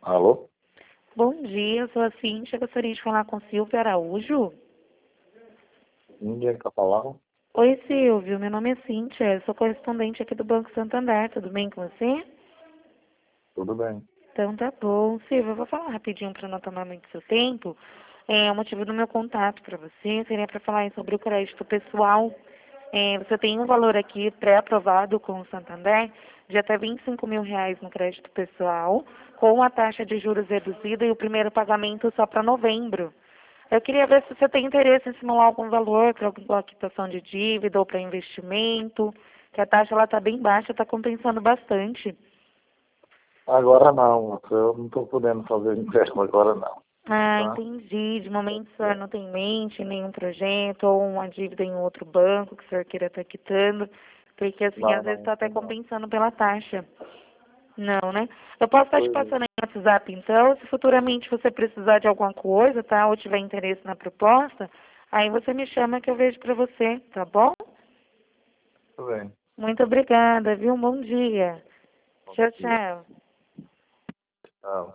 Alô? Bom dia, eu sou a Cíntia, gostaria de falar com Silvio Araújo. Ninguém está falando? Oi, Silvio, meu nome é Cíntia, eu sou correspondente aqui do Banco Santander, tudo bem com você? Tudo bem. Então tá bom. Silvio, eu vou falar rapidinho para não tomar muito seu tempo. O motivo do meu contato para você seria para falar aí sobre o crédito pessoal. Você tem um valor aqui pré-aprovado com o Santander de até R$ 25.000 no crédito pessoal, com a taxa de juros reduzida e o primeiro pagamento só para novembro. Eu queria ver se você tem interesse em simular algum valor para alguma quitação de dívida ou para investimento, que a taxa está bem baixa, está compensando bastante. Agora não, eu não estou podendo fazer empréstimo agora não, Ah, tá? entendi. De momento o senhor não tem em mente nenhum projeto ou uma dívida em outro banco que o senhor queira estar quitando, porque assim, Não, às vezes não, está até não. compensando pela taxa. Não, né? Eu posso estar te Pois é. passando aí no WhatsApp, então, se futuramente você precisar de alguma coisa, tá? Ou tiver interesse na proposta, aí você me chama que eu vejo para você, tá bom? Tudo bem. Muito obrigada, viu? Um bom dia. Bom Tchau, dia. tchau. Tchau.